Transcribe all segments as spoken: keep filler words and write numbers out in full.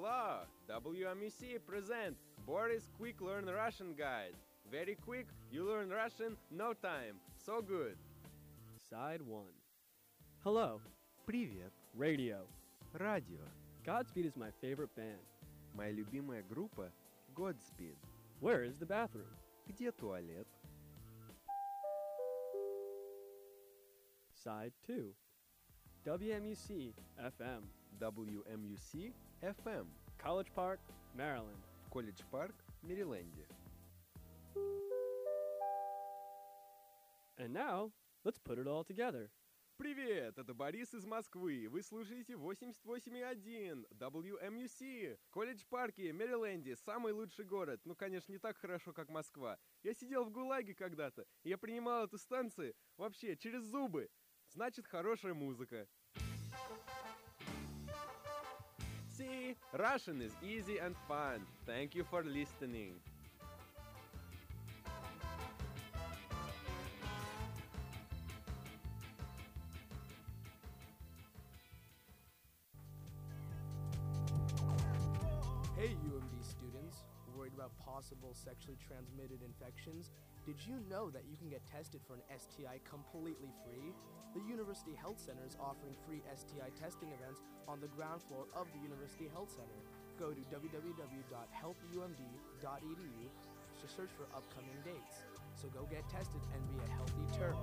Hello! W M U C present Boris Quick Learn Russian Guide. Very quick, you learn Russian, no time. So good. Side one. Hello. Привет. Radio. Радио. Godspeed is my favorite band. Моя любимая группа Godspeed. Where is the bathroom? Где туалет? Side two. W M U C F M. W M U C F M. College Park, Maryland. Колледж Парк, Мэриленде. And now, let's put it all together. Привет, это Борис из Москвы. Вы слушаете восемьдесят восемь и один W M U C. Колледж Парки, Мэриленде, самый лучший город. Ну, конечно, не так хорошо, как Москва. Я сидел в ГУЛАГе когда-то, и я принимал эту станцию вообще через зубы. Значит, хорошая музыка. See, Russian is easy and fun. Thank you for listening. Hey U M D students, worried about possible sexually transmitted infections? Did you know that you can get tested for an S T I completely free? The University Health Center is offering free S T I testing events on the ground floor of the University Health Center. Go to w w w dot help u m d dot e d u to search for upcoming dates. So go get tested and be a healthy Terp.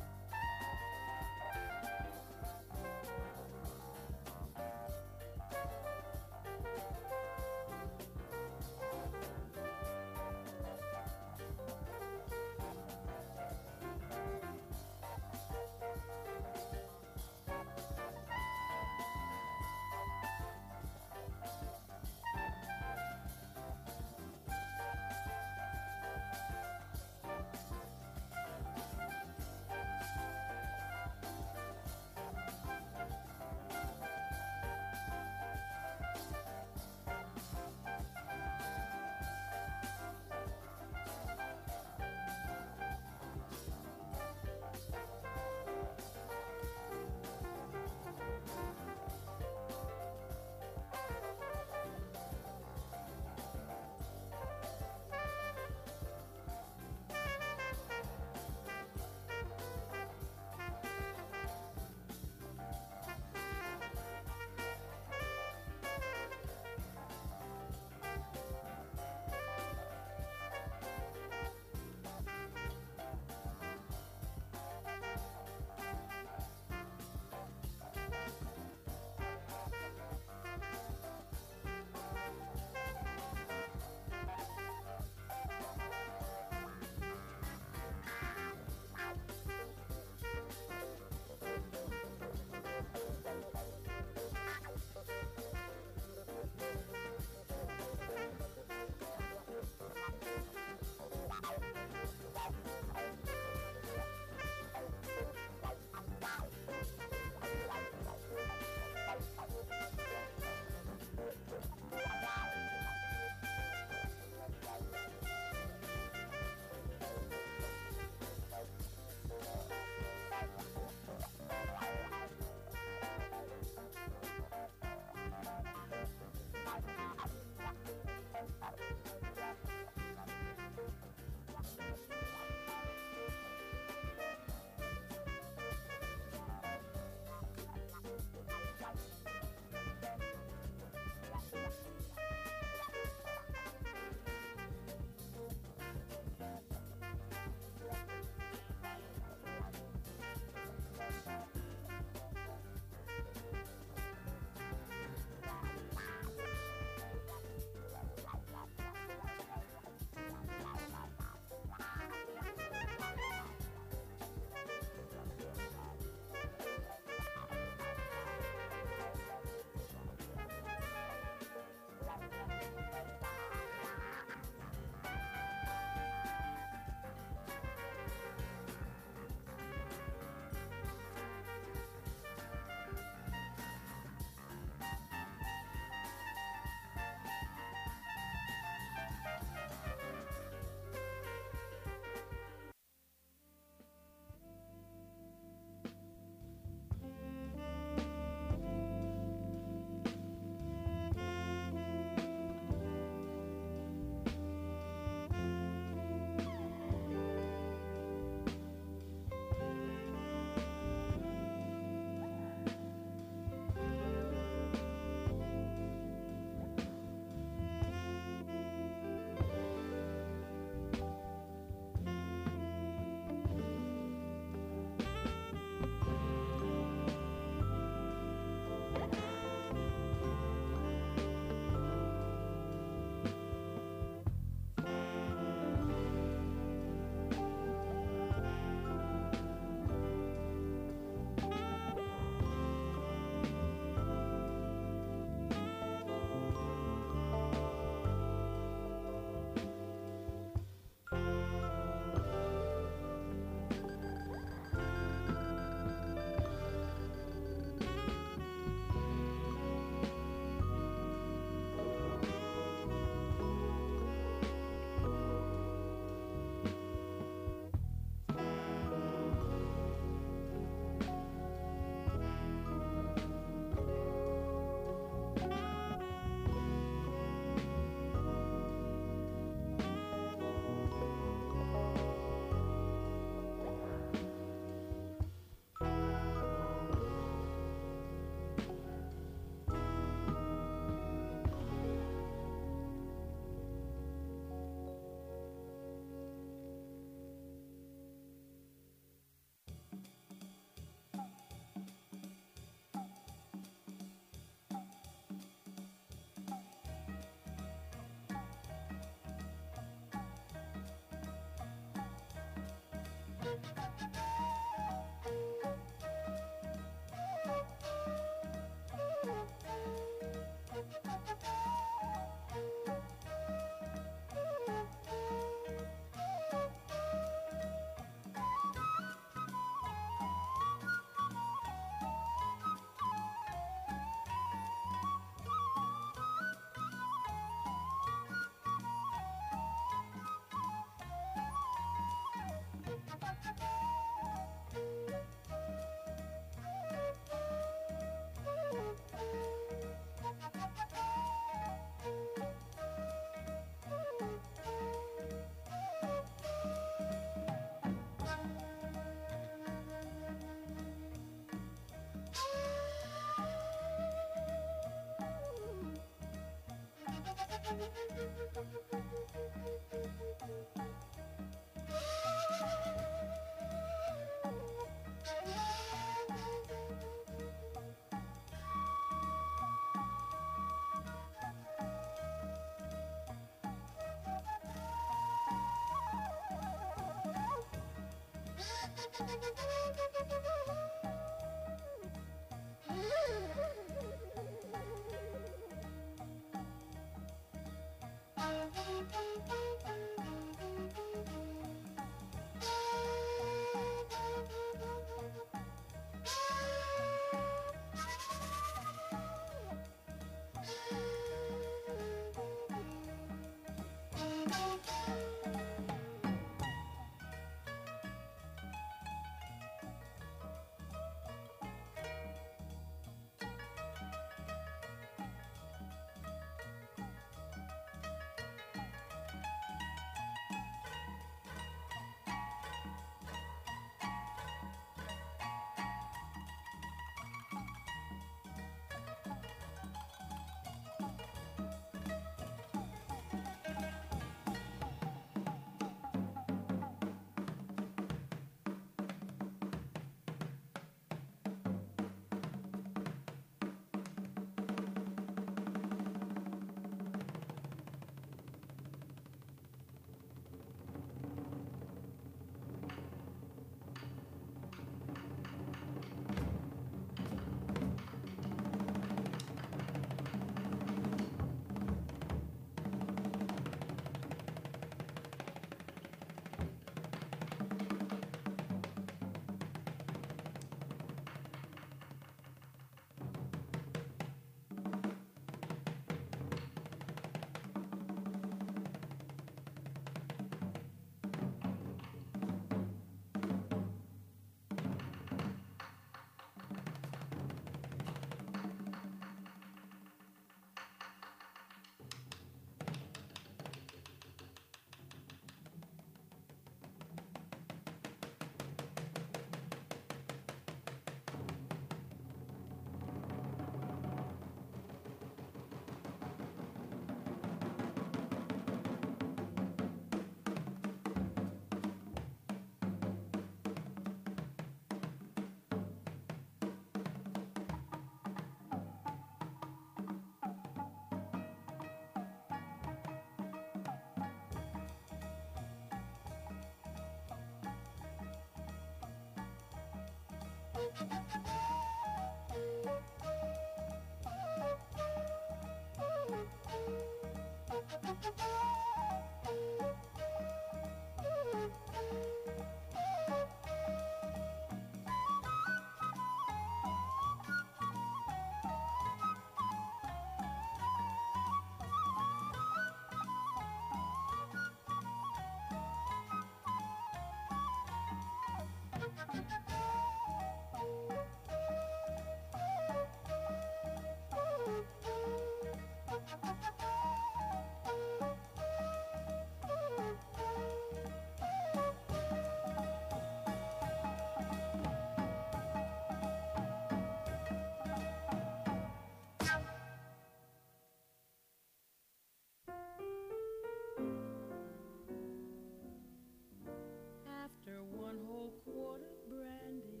After one whole quart of brandy,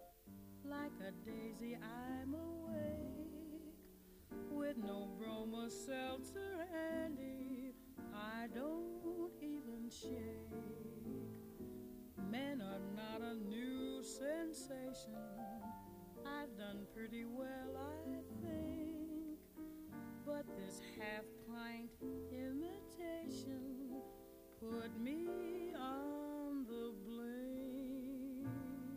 like a daisy I'm awake, with no bromo seltzer handy, I don't even shake. Men are not a new sensation, I've done pretty well, I think, but this half-pint imitation put me on the blink.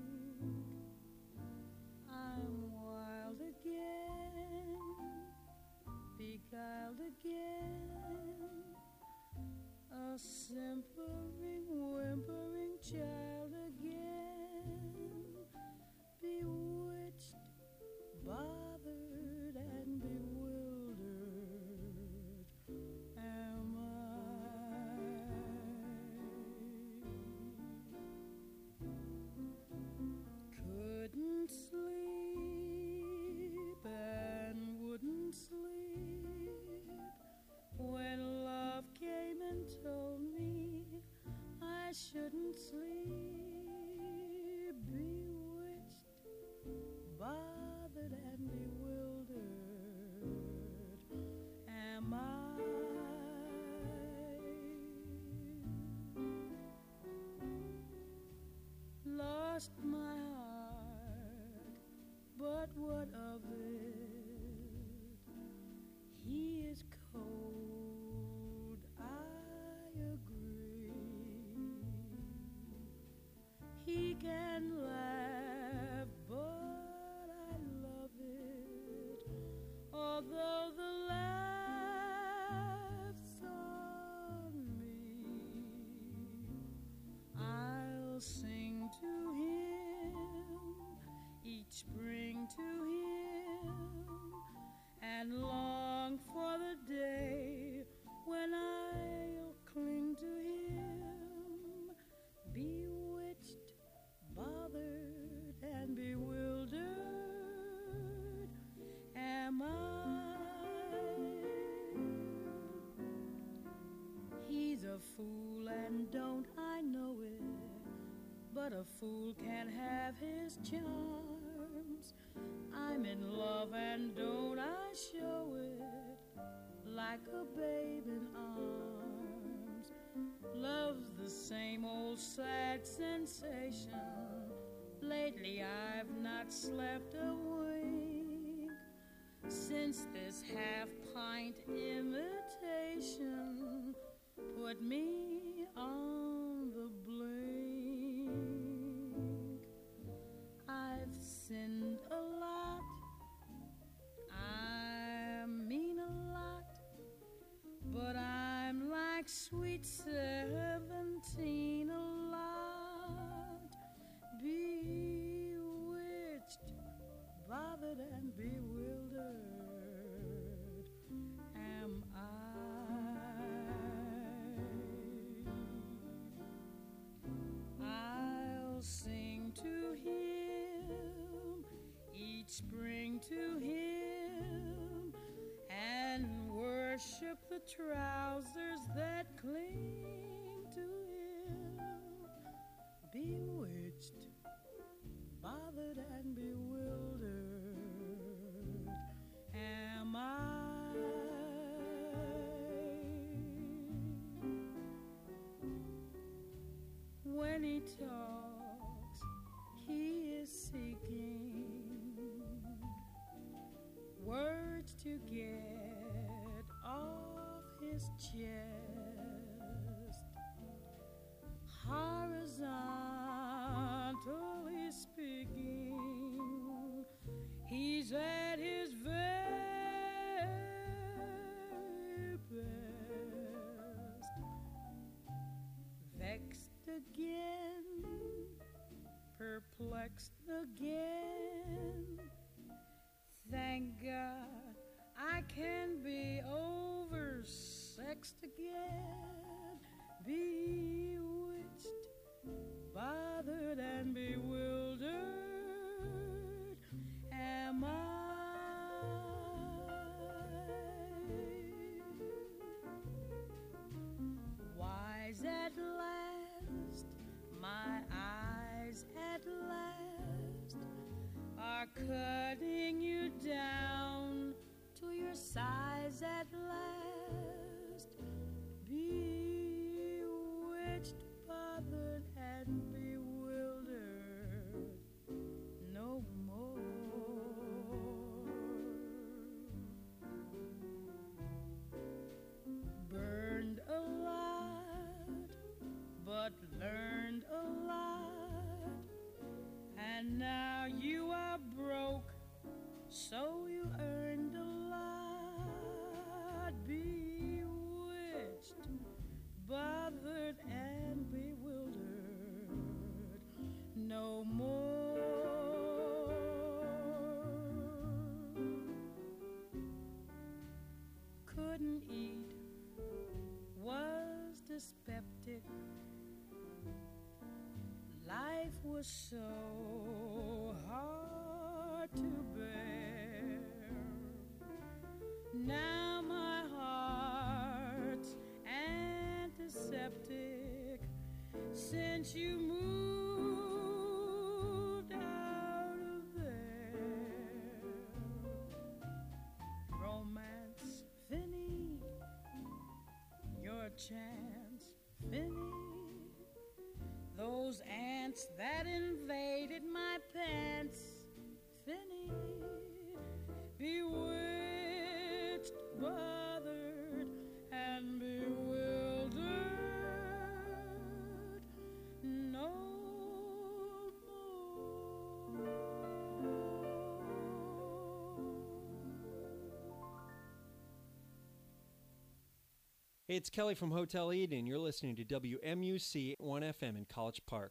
I'm wild again, beguiled again, a simpering, whimpering child again, bewitched, bothered, and bewildered am I. lost my heart, but what of it? He is cold, I agree. He can laugh, but I love it, although the laugh's on me. I'll sing to him each spring to him, and long for the day when I'll cling to him. Bewitched, bothered, and bewildered am I. He's a fool, and don't I know it? But a fool can't have his charms. I'm in love, and don't I show it? Like a babe in arms. Love's the same old sad sensation. Lately I've not slept a wink since this half-pint imitation put me on the blink. I've sinned a lot, I mean a lot, but I'm like sweet seventeen a lot. Bewitched, bothered, and bewildered am I. I'll sing to him each spring to him, and worship the trousers that cling to him. Bewitched, bothered, and bewildered am I. When he talks, he is seeking words to get off his chest. Horizontally speaking, he's at his very best. Vexed again, perplexed again. Thank God I can be oversexed again. Bewitched, bothered, and bewildered am I. Wise at last, my eyes at last are cutting you down to your size at last. Bewitched, bothered, and bewildered no more. Burned a lot, but learned a lot, and now you are broke, so you earned a lot. Bewitched, bothered, and bewildered no more. Couldn't eat, was dyspeptic. Life was so hard to bear. Now my heart's antiseptic since you moved out of there. Romance finished, your chance finished. Those ants that invade Hey, it's Kelly from Hotel Eden. You're listening to W M U C one F M in College Park.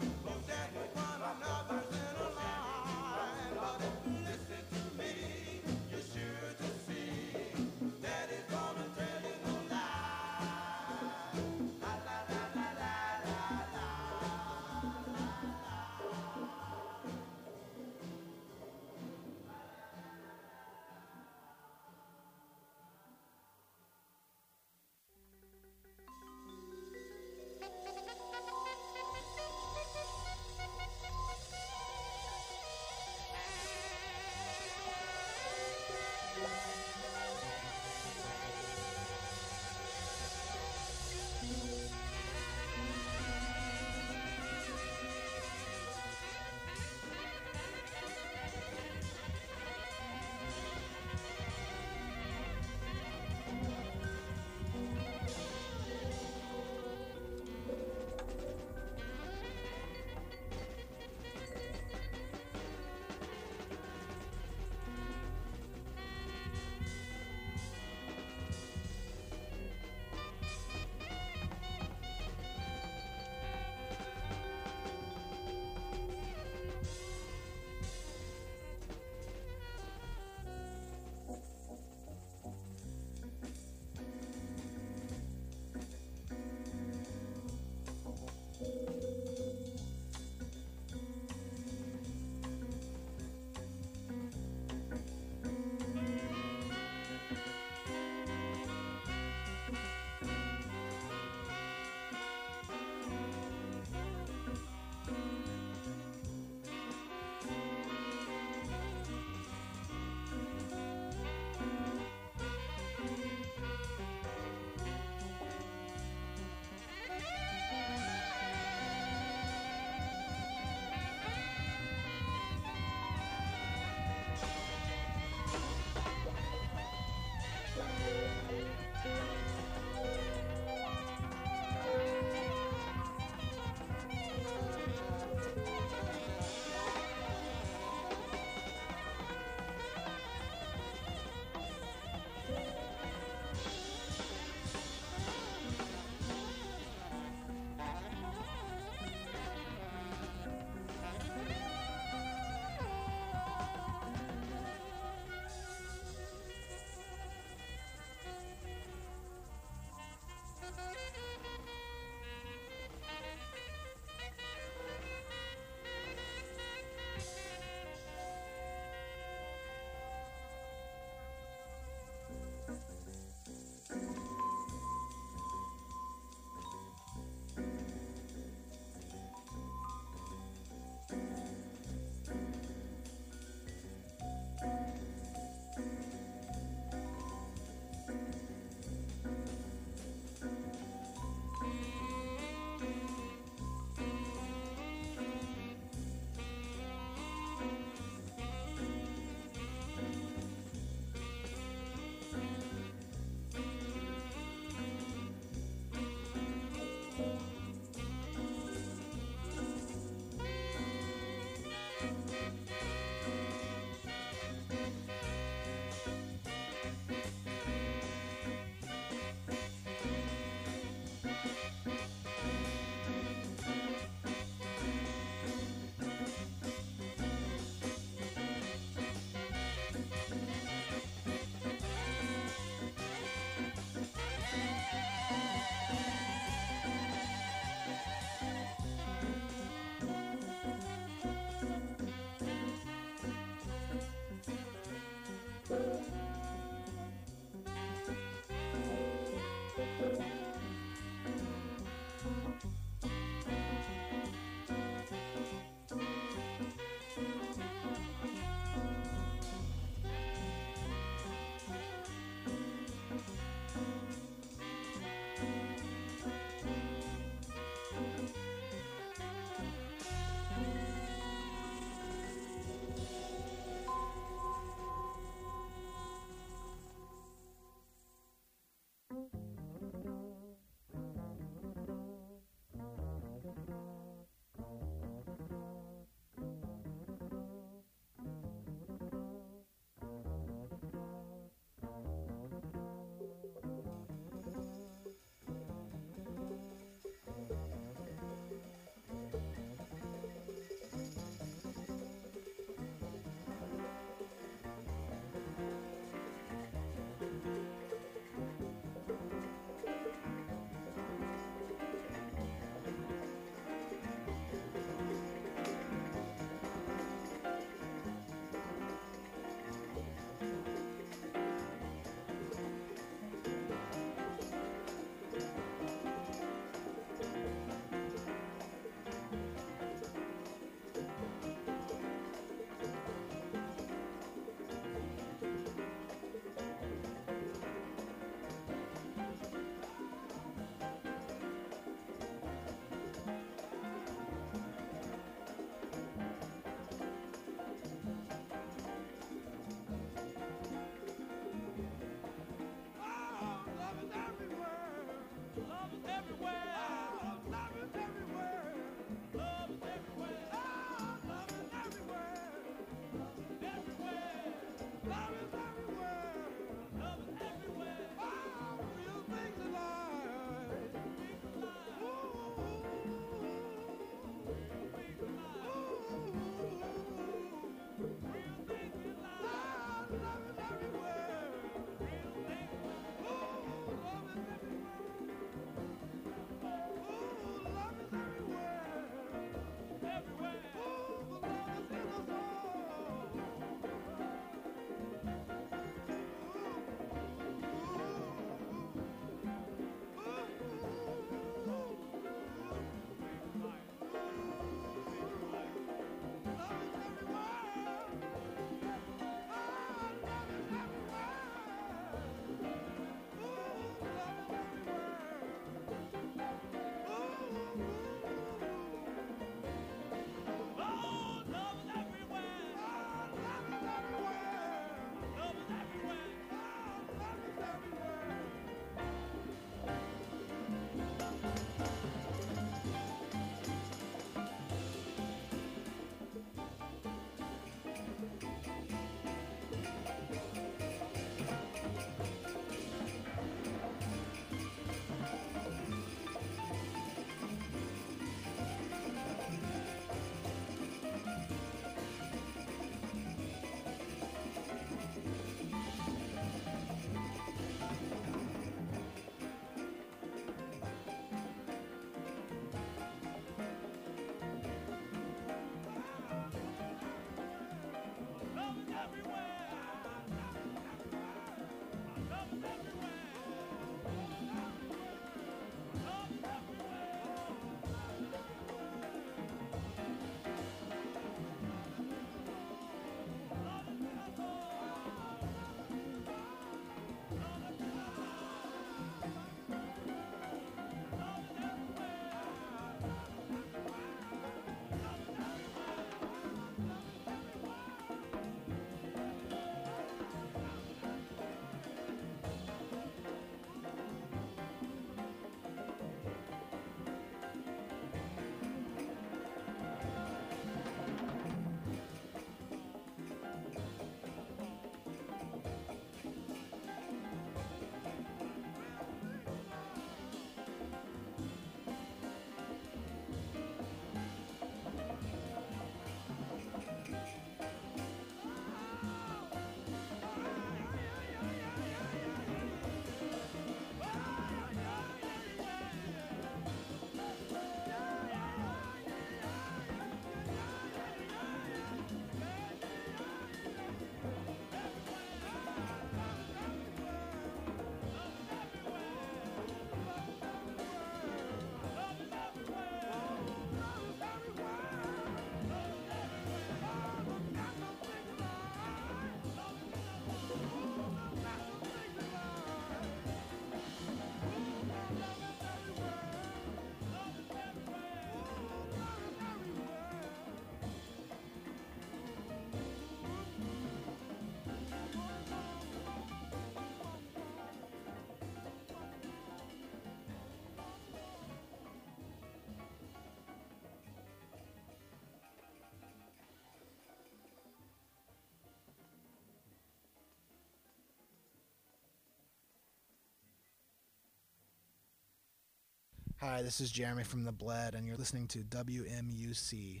Hi, this is Jeremy from The Bled, and you're listening to W M U C.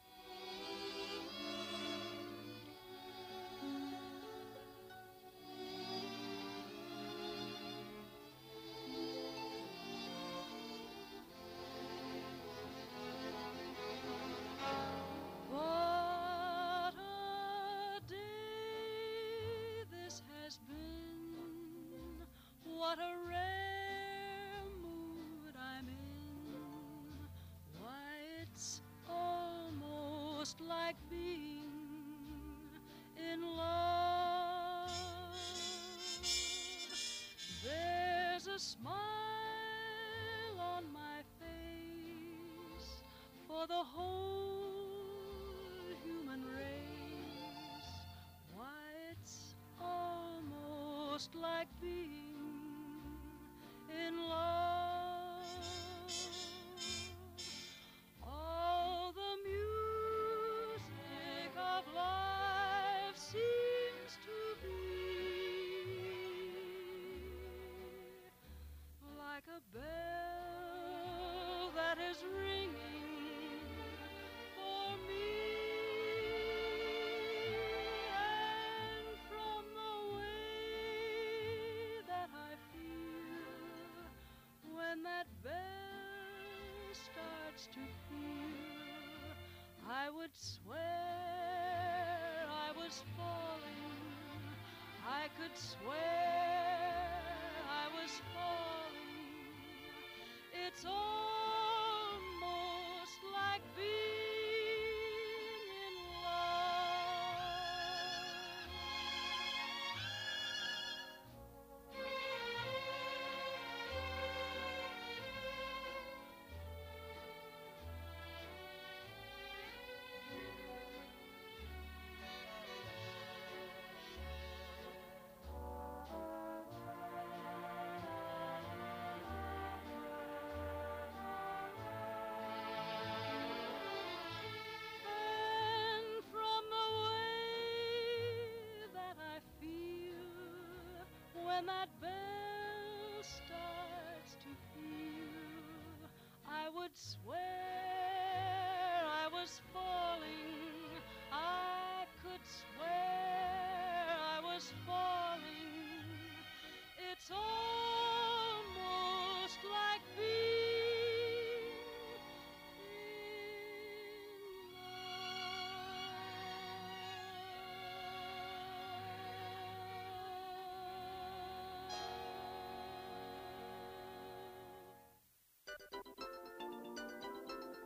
What a day this has been. What a rare mood I'm in. Why, it's almost like being in love. There's a smile on my face for the whole human race. Why, it's almost like being in love. All the music of life seems to be like a bell that is ringing for me. And from the way that I feel when that bell starts to peal, I would swear I was falling. I could swear I was falling. It's almost like being in And from the way that I feel when that bell starts to peal, I would swear I was falling. I could swear I was falling. It's almost like being in love.